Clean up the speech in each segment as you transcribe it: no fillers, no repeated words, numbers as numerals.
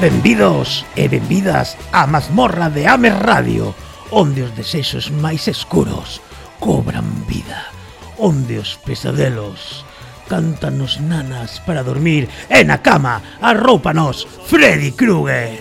Benvidos e benvidas á mazmorra de Ames Radio, onde os desexos máis escuros cobran vida, onde os pesadelos cantan os nanas para dormir e na cama arrópanos Freddy Krueger.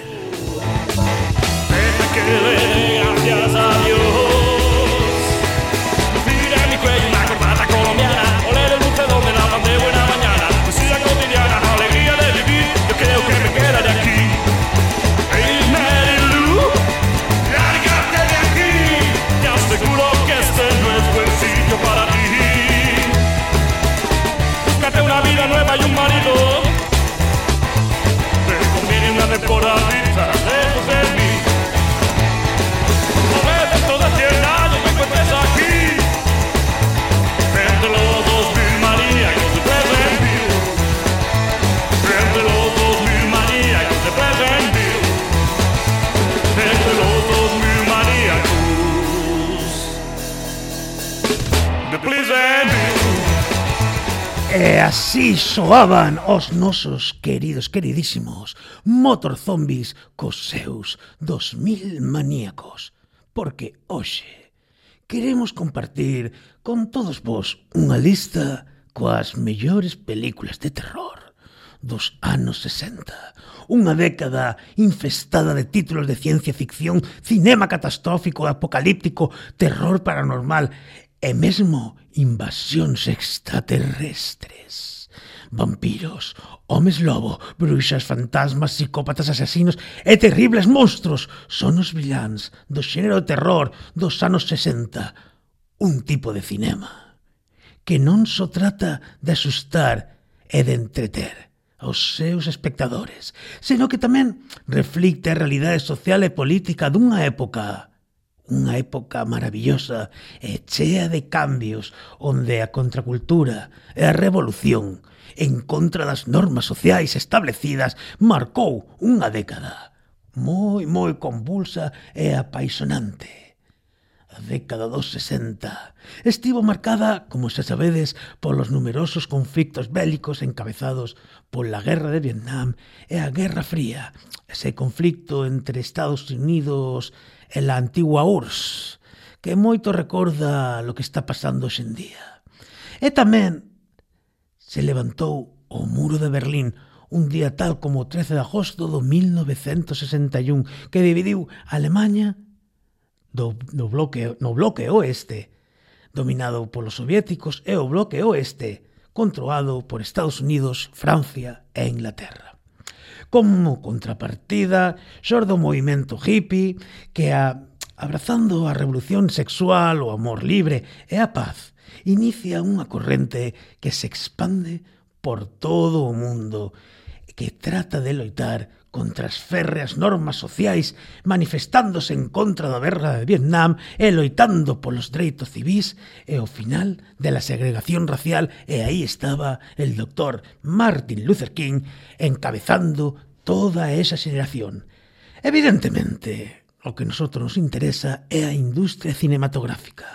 Gracias a Dios. Mira mi cuello una corbata colombiana, oler el bucedor de la pan de buena mañana, poesía cotidiana, alegría de vivir, yo creo que me queda de aquí. Hey Mary Lou, lárgate de aquí, te aseguro que este no es buen sitio para ti. Búscate una vida nueva y un marido, te conviene una temporadita lejos de mí. E así soaban os nosos queridísimos Motor Zombies cos seus 2000 maníacos. Porque hoxe queremos compartir con todos vos unha lista coas mellores películas de terror dos anos 60. Unha década infestada de títulos de ciencia ficción, cinema catastrófico, apocalíptico, terror paranormal e mesmo invasións extraterrestres. Vampiros, homes lobo, bruxas, fantasmas, psicópatas, asesinos e terribles monstruos son os villáns do xénero terror dos anos 60. Un tipo de cinema que non só trata de asustar e de entreter aos seus espectadores, senón que tamén reflicte a realidade social e política dunha época maravillosa e chea de cambios, onde a contracultura e a revolución en contra das normas sociais establecidas marcou unha década moi convulsa e apaixonante. A década dos 60 estivo marcada, como xa sabedes, polos numerosos conflictos bélicos encabezados pola Guerra de Vietnam e a Guerra Fría, ese conflicto entre Estados Unidos e la antigua URSS, que moito recorda lo que está pasando hoxe en día. E tamén se levantou o Muro de Berlín un día tal como o 13 de agosto do 1961, que dividiu a Alemanha no bloque oeste, dominado polos soviéticos, e o bloque oeste, controlado por Estados Unidos, Francia e Inglaterra. Como contrapartida, xorde o movimento hippie que, abrazando a revolución sexual, o amor libre e a paz, inicia unha corrente que se expande por todo o mundo, que trata de loitar contra as férreas normas sociais, manifestándose en contra da guerra de Vietnam e loitando polos dereitos civís e ao final de la segregación racial, e aí estaba el doctor Martin Luther King encabezando toda esa xeración. Evidentemente, o que a nosotros nos interesa é a industria cinematográfica,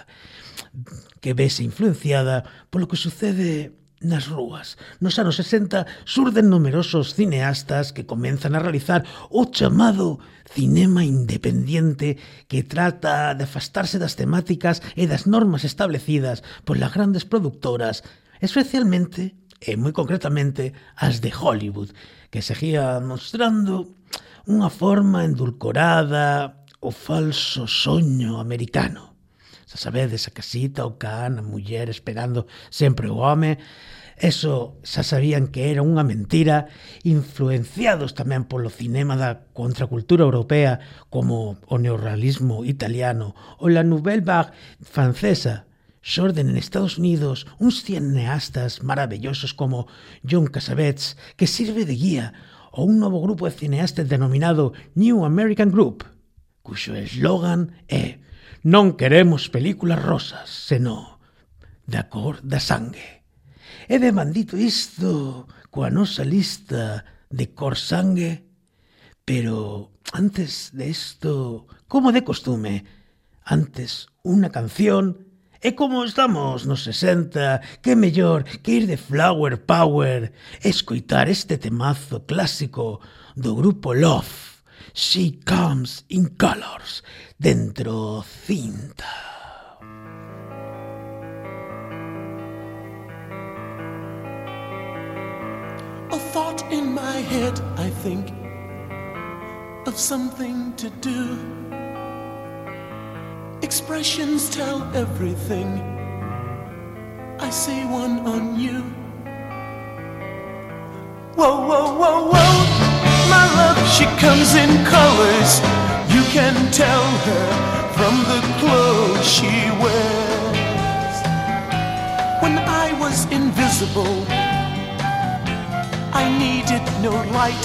que vese influenciada polo que sucede nas rúas. Nos anos 60 surden numerosos cineastas que comenzan a realizar o chamado cinema independiente, que trata de afastarse das temáticas e das normas establecidas polas grandes productoras, especialmente e moi concretamente as de Hollywood, que seguía mostrando unha forma endulcorada o falso soño americano. Xa sabedes, a casita, o can, a muller esperando sempre o home. Eso xa sabían que era unha mentira, influenciados tamén polo cinema da contracultura europea, como o neorrealismo italiano ou la Nouvelle Vague francesa. Xorden en Estados Unidos uns cineastas maravillosos como John Cassavetes, que sirve de guía, ou un novo grupo de cineastas denominado New American Group, cuxo eslogan é: non queremos películas rosas, senón da cor da sangue. E de bandito isto coa nosa lista de cor sangue, pero antes de isto, como de costume, antes unha canción E como estamos nos 60, que mellor que ir de Flower Power e escoitar este temazo clásico do grupo Love, She Comes in Colors, dentro cinta. A thought in my head, I think of something to do. Expressions tell everything. I see one on you. Whoa, whoa, whoa, whoa. My love, she comes in colors. You can tell her from the clothes she wears. When I was invisible, I needed no light.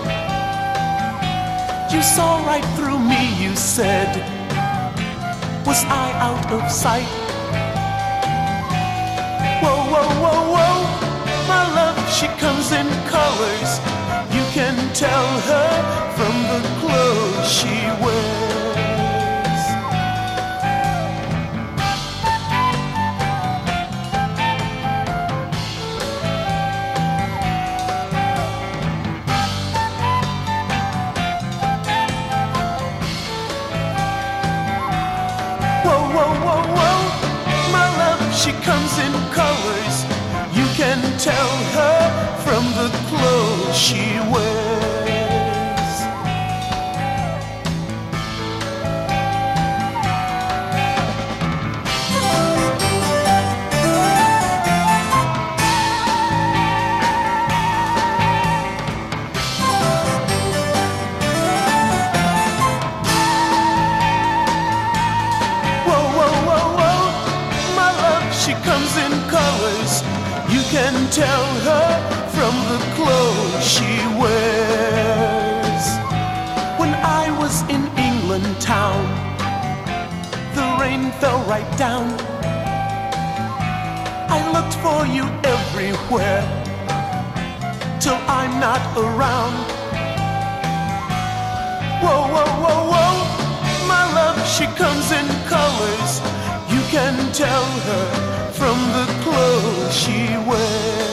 You saw right through me, you said. Was I out of sight? Whoa, whoa, whoa, whoa. My love, she comes in colors. You can tell her from the clothes she wears. She comes in colors. You can tell her from the clothes she wears. You can tell her from the clothes she wears. When I was in England town, the rain fell right down. I looked for you everywhere till I'm not around. Whoa, whoa, whoa, whoa. My love, she comes in colors. You can tell her from the clothes she wears.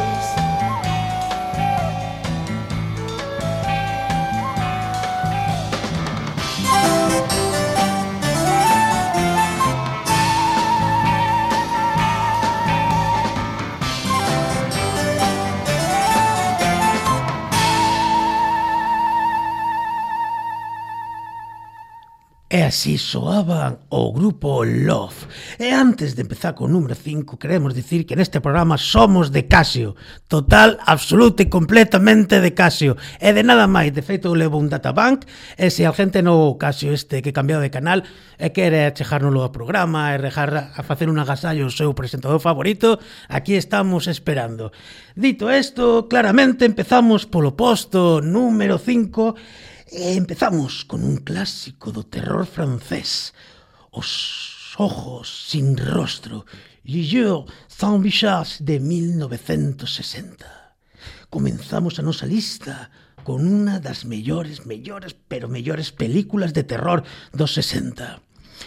E así soaban o grupo Love. E antes de empezar co número 5, queremos dicir que neste programa somos de Casio. Total, absoluta e completamente de Casio. E de nada máis. De feito, eu levo un databank, e se a gente no Casio este que cambiou de canal e quere chegárnoslo ao programa e rejar a facer un agasallo ao seu presentador favorito, aquí estamos esperando. Dito isto, claramente empezamos polo posto número 5. Empezamos con un clásico do terror francés, Os ojos sin rostro, Les yeux sans visage, de 1960. Comenzamos a nosa lista con unha das mellores películas de terror dos 60.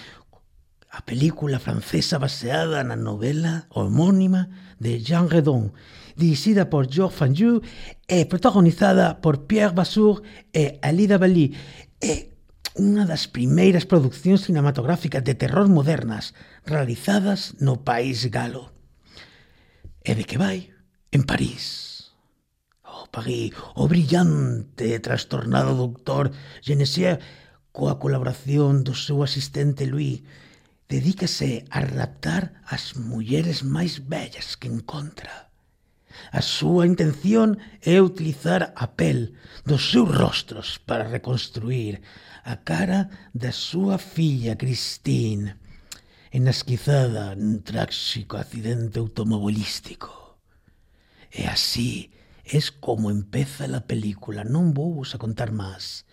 A película francesa baseada na novela homónima de Jean Redon, dirixida por Georges Fanjou e protagonizada por Pierre Vasseur e Alida Valli. É unha das primeiras producións cinematográficas de terror modernas realizadas no país galo. E de que vai? En París. París, o brillante e trastornado doutor Genesier, coa colaboración do seu asistente Louis, dedícase a raptar as mulleres máis bellas que encontra. A súa intención é utilizar a pel dos seus rostros para reconstruir a cara da súa filla Christine, enasquizada nun tráxico accidente automobilístico. E así es como empeza la película. Non vou vos a contar máis.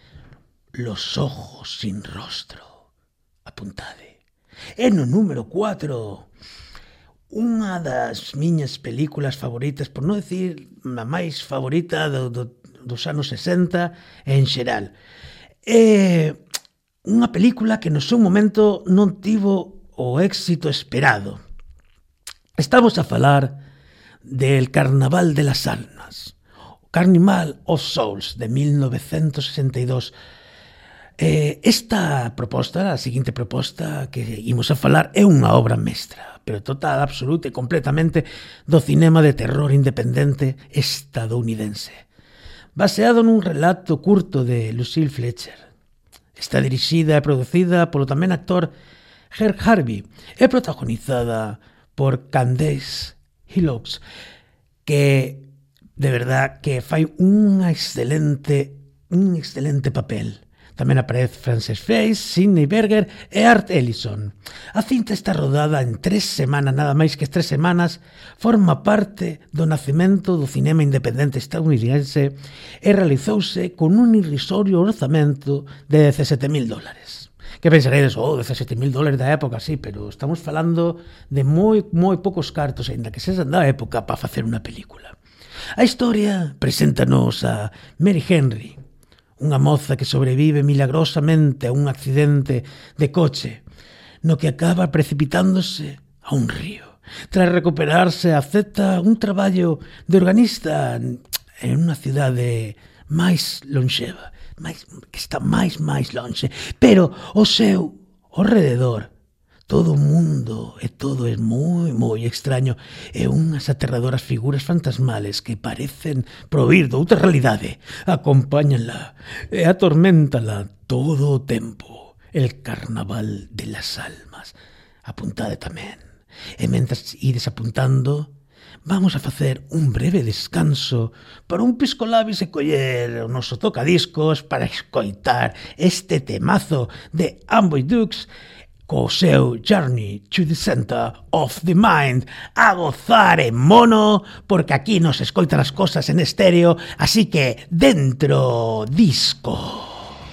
Los ojos sin rostro. Apuntade. E no número 4, unha das miñas películas favoritas, por non decir a máis favorita dos anos 60 en xeral. É unha película que no seu momento non tivo o éxito esperado. Estamos a falar del Carnaval de las Almas, Carnival of Souls, de 1962. Esta proposta, a seguinte proposta que imos a falar, é unha obra mestra, pero total, absoluta e completamente do cinema de terror independente estadounidense, baseado nun relato curto de Lucille Fletcher. Está dirixida e producida polo tamén actor Herb Harvey e protagonizada por Candace Hillox, que de verdad que fai un excelente papel. Tamén aparece Frances Face, Sidney Berger e Art Ellison. A cinta está rodada en 3 semanas, nada máis que 3 semanas, forma parte do nacemento do cinema independente estadounidense e realizouse con un irrisorio orzamento de $17,000. Que pensaredes, $17,000 da época, sí, pero estamos falando de moi poucos cartos, ainda que sean da época, para facer unha película. A historia preséntanos a Mary Henry, unha moza que sobrevive milagrosamente a un accidente de coche, no que acaba precipitándose a un río. Tras recuperarse, acepta un traballo de organista en unha cidade máis lonxeva, que está máis lonxe, pero ao seu alrededor todo o mundo e todo é moi extraño e unhas aterradoras figuras fantasmales que parecen provir de outra realidade acompáñanla e atorméntala todo o tempo. El Carnaval de las Almas. Apuntade tamén. E mentras ides apuntando, vamos a facer un breve descanso para un piscolabis e coller o noso tocadiscos para escoitar este temazo de Amboy Dukes co seu Journey to the Center of the Mind, a gozar en mono, porque aquí nos escoitan as cosas en estéreo, así que dentro disco.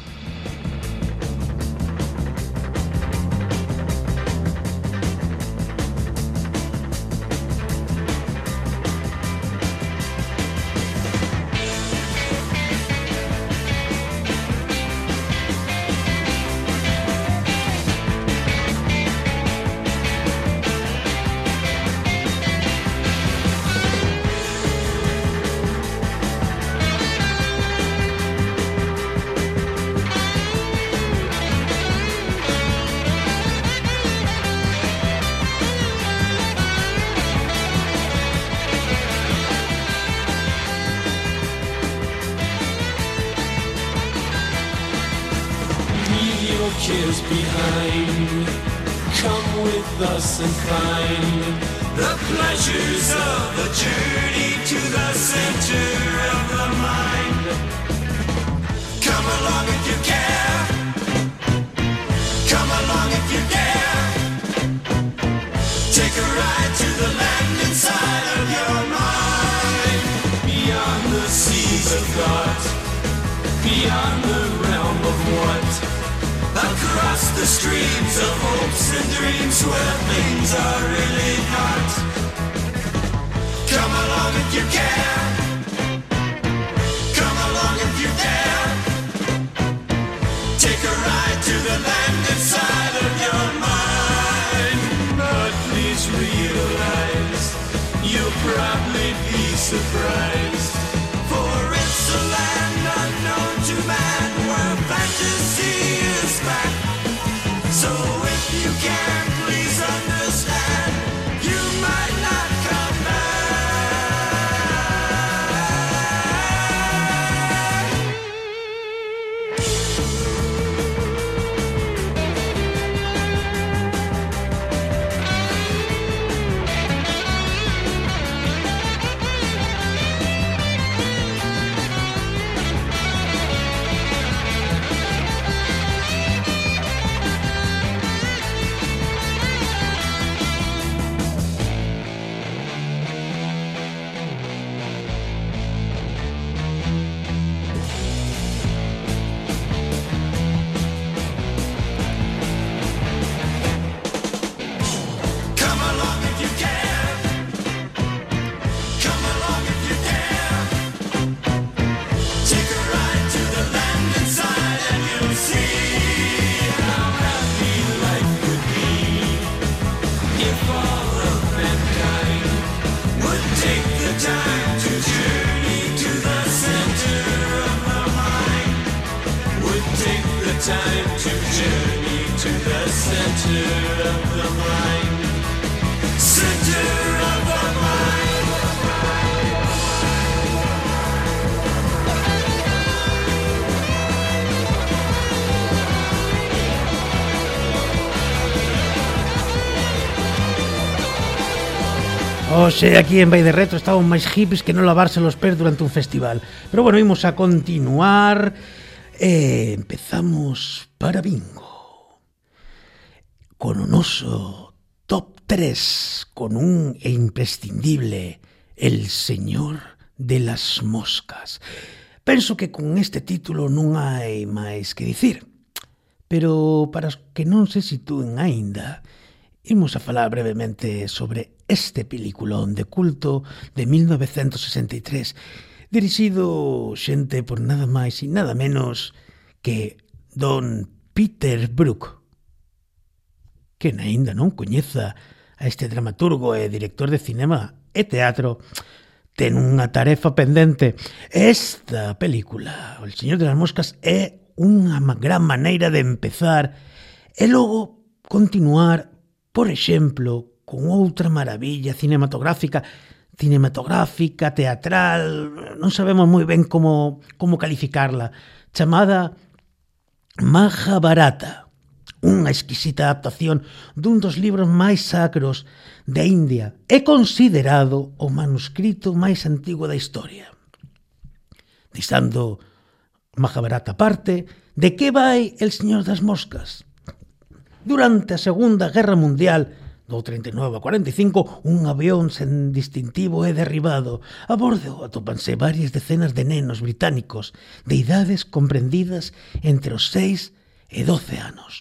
Years behind, come with us and find the pleasures of a journey to the center of the mind. Come along if you care, come along if you dare. Take a ride to the land inside of your mind, beyond the seas of thought, beyond the realm of what. Across the streams of hopes and dreams where things are really not. Come along if you care, come along if you dare. Take a ride to the land inside of your mind. But please realize you'll probably be surprised, for it's a land unknown to man where fantasy is back. So if you can, please understand, you might not come back. to the center of the mind. Center of the mind. Oxe, aquí en Vai de Retro estaban máis hippies que non lavarse los pés durante un festival. Pero bueno, imos a continuar. Empezamos para bingo con o noso top 3, con un e imprescindible El Señor de las Moscas. Penso que con este título non hai máis que dicir, pero para os que non se sitúen aínda, imos a falar brevemente sobre este peliculón de culto de 1963, dirixido xente por nada máis e nada menos que Don Peter Brook. Quen aínda non coñeza a este dramaturgo e director de cinema e teatro ten unha tarefa pendente. Esta película, El Señor de las Moscas, é unha gran maneira de empezar e logo continuar, por exemplo, con outra maravilla cinematográfica, teatral, non sabemos moi ben como calificarla, chamada Mahabharata, unha exquisita adaptación dun dos libros máis sacros de India e considerado o manuscrito máis antigo da historia. Deixando Mahabharata aparte, de que vai El Señor das Moscas? Durante a Segunda Guerra Mundial, do 39 a 45, un avión sen distintivo é derribado. A bordo atópanse varias decenas de nenos británicos de idades comprendidas entre os 6 e 12 anos.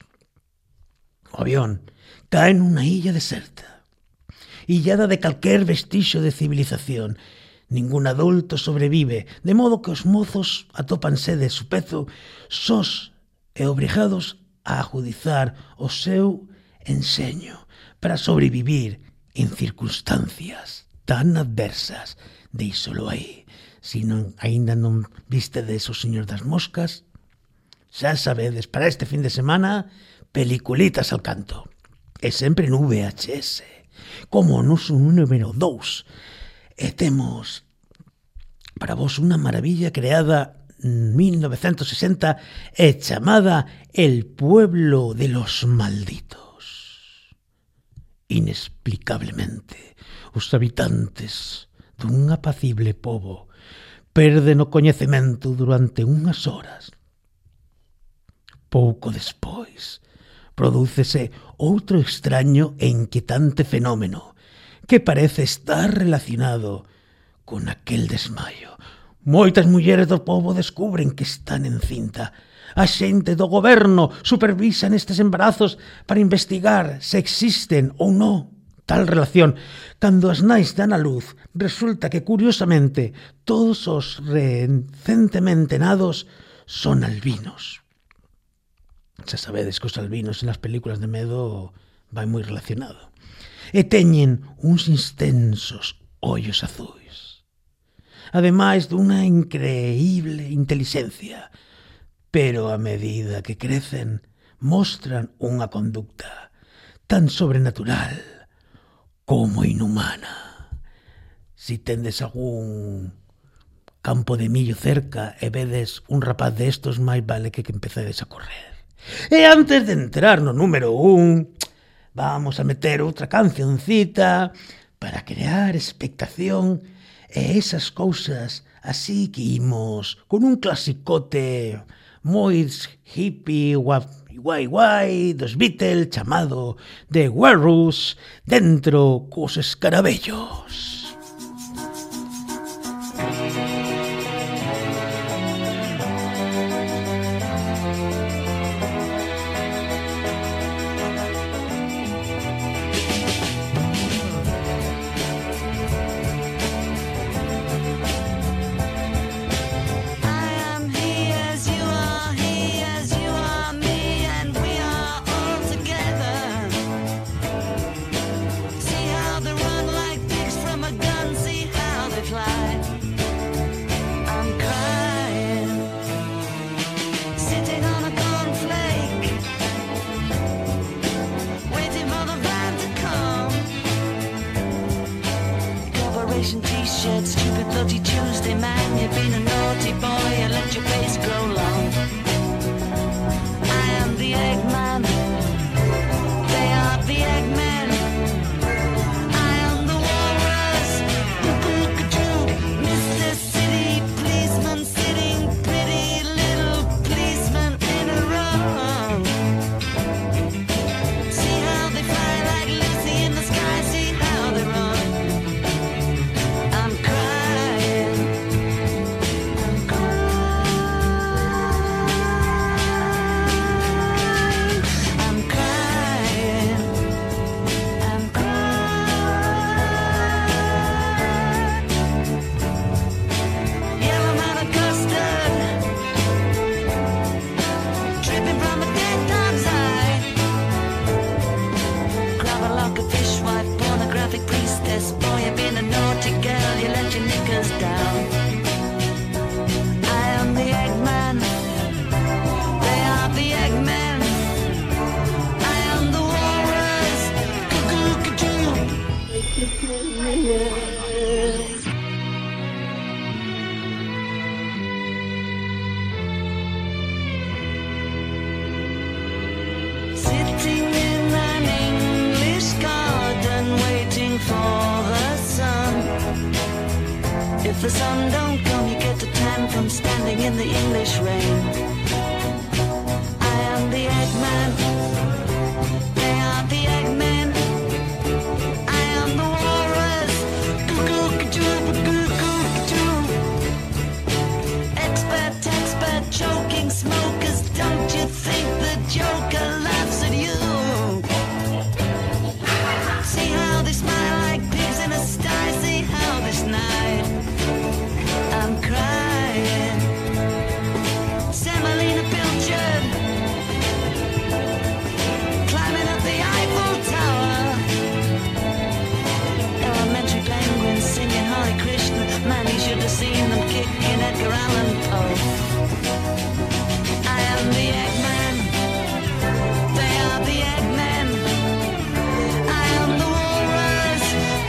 O avión cae nunha illa deserta, illada de calquer vestixo de civilización. Ningún adulto sobrevive, de modo que os mozos atópanse de supezo sós e obrigados a agudizar o seu enseño para sobrevivir en circunstancias tan adversas. Deixolo aí. Se non aínda non vistedes O Señor das Moscas, xa sabedes, para este fin de semana, peliculitas al canto. E sempre en VHS, como o noso número 2. E temos para vos unha maravilla creada en 1960 e chamada El Pueblo de los Malditos. Inexplicablemente, os habitantes dun apacible pobo perden o coñecemento durante unhas horas. Pouco despois, prodúcese outro extraño e inquietante fenómeno que parece estar relacionado con aquel desmaio. Moitas mulleres do pobo descubren que están encinta. A xente do goberno supervisa nestes embarazos para investigar se existen ou non tal relación. Cando as nais dan a luz, resulta que, curiosamente, todos os recentemente nados son albinos. Xa sabedes que os albinos en as películas de medo vai moi relacionado. E teñen uns extensos ollos azuis, ademais dunha increíble inteligencia, pero a medida que crecen mostran unha conducta tan sobrenatural como inhumana. Si tendes algún campo de millo cerca e vedes un rapaz destos, máis vale que empecedes a correr. E antes de entrar no número 1, vamos a meter outra cancioncita para crear expectación e esas cousas. Así que imos con un clasicote moi hippie, guai dos Beatles, chamado The Walrus, dentro cos escarabellos. From a If the sun don't come, you get a tan from standing in the English rain. I am the Eggman. They are the Eggmen. I am the walrus. Goo-goo-goo-goo-goo-goo. Expert, choking smokers. Don't you think the Joker laughs at you? See how they smile like pigs in a sty. See how this night I'm crying. Semolina Pilchard climbing up the Eiffel Tower. Elementary penguins singing Hare Krishna. Man, you should have seen them kicking Edgar Allan Poe. I am the Eggman. They are the Eggmen. I am the walrus.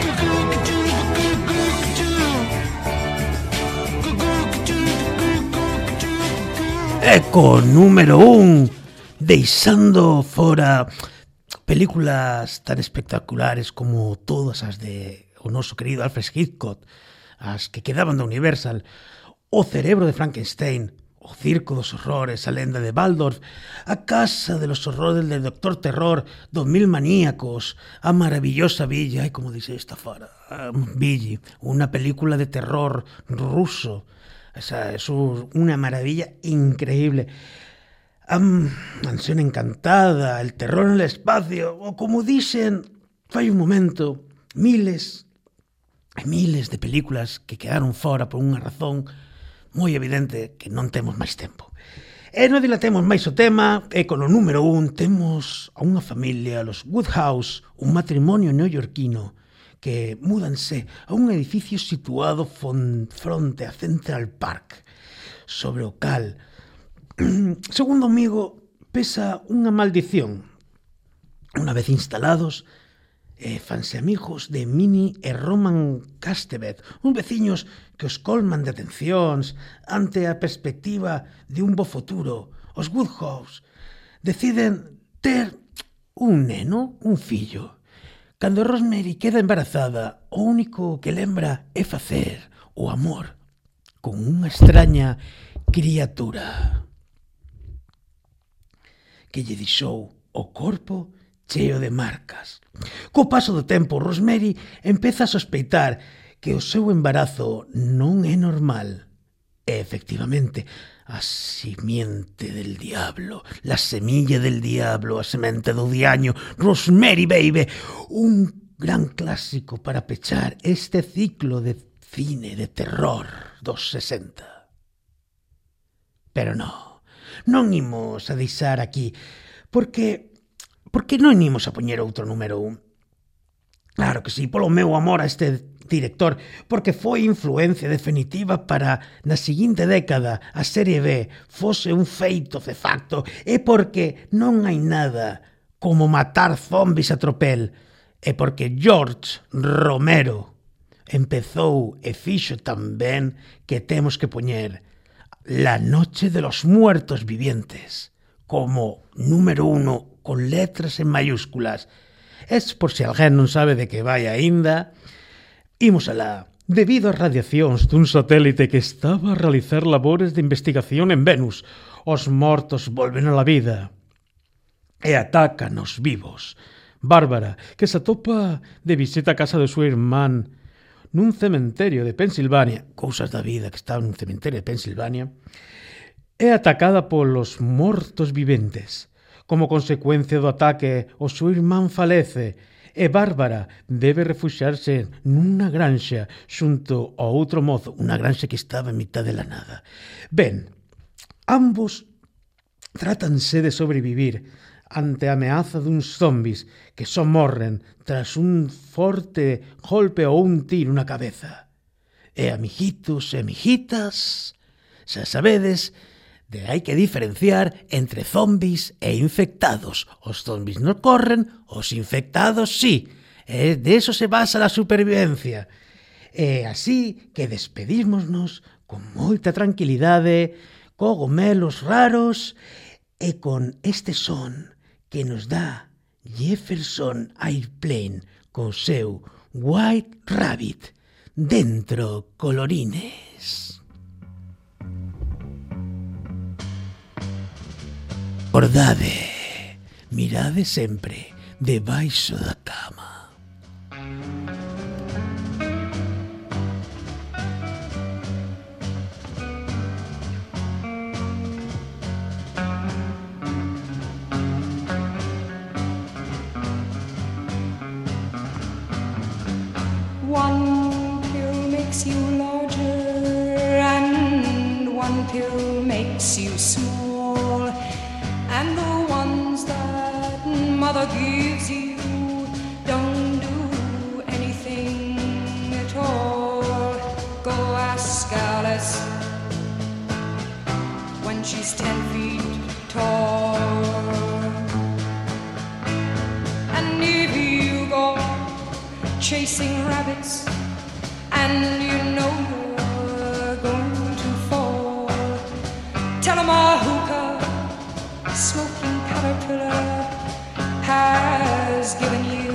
Eco número 1, deixando fora películas tan espectaculares como todas as de o noso querido Alfred Hitchcock, as que quedaban da Universal, O cerebro de Frankenstein, O circo dos horrores, A lenda de Waldorf, A casa de los horrores del Doctor Terror, 2000 maníacos, A maravillosa Villa, ai, como dice esta fora, Villi, una película de terror ruso. Esa es una maravilla increíble. Mansión encantada, El terror en el espacio, o como dicen, fai un momento, miles e miles de películas que quedaron fora por unha razón moi evidente que non temos máis tempo. E non dilatemos máis o tema, e con o número 1 temos a unha familia, los Woodhouse, un matrimonio neoyorquino, que múdanse a un edificio situado fronte a Central Park, sobre o cal, segundo amigo, pesa unha maldición. Unha vez instalados, fanse amigos de Minnie e Roman Castevet, uns veciños que os colman de atencións ante a perspectiva de un bo futuro. Os Woodhouse deciden ter un neno, un fillo. Cando Rosemary queda embarazada, o único que lembra é facer o amor con unha extraña criatura que lle deixou o corpo cheo de marcas. Co paso do tempo, Rosemary empeza a sospeitar que o seu embarazo non é normal. E, efectivamente, a simiente del diablo, la semilla del diablo, a semente do diaño, Rosemary Baby, un gran clásico para pechar este ciclo de cine de terror dos 60. Pero non imos a deixar aquí, porque non imos a poñer outro número 1. Claro que sí, polo meu amor a este director, porque foi influencia definitiva para, na seguinte década, a serie B fose un feito de facto, e porque non hai nada como matar zombies a tropel, e porque George Romero empezou e fixo tamén que temos que poñer La noche de los muertos vivientes como número 1 con letras en mayúsculas. Es por si alguén non sabe de que vai aínda. Imos alá. Debido ás radiacións dun satélite que estaba a realizar labores de investigación en Venus, os mortos volven a la vida e atacan os vivos. Bárbara, que se atopa de visita a casa do seu irmán nun cementerio de Pensilvania, cousas da vida que está nun cementerio de Pensilvania, é atacada polos mortos viventes. Como consecuencia do ataque, o seu irmán falece e Bárbara debe refuxiarse nunha granxa xunto ao outro mozo, unha granxa que estaba en mitad de la nada. Ben, ambos trátanse de sobrevivir ante a ameaza duns zombies que só morren tras un forte golpe ou un tiro na cabeza. E amiguitos e amiguitas, xa sabedes, hai que diferenciar entre zombies e infectados. Os zombies non corren, os infectados sí. E de eso se basa a supervivencia. E así que despedímonos con moita tranquilidade, cogomelos raros e con este son que nos dá Jefferson Airplane con seu White Rabbit dentro colorines. Acordade, mirade sempre debaixo da cama. One pill makes you larger and one pill makes you small, and the ones that mother gives you don't do anything at all. Go ask Alice when she's 10 feet tall. And if you go chasing rabbits and you know you're going to fall, tell 'em a hookah smoking caterpillar has given you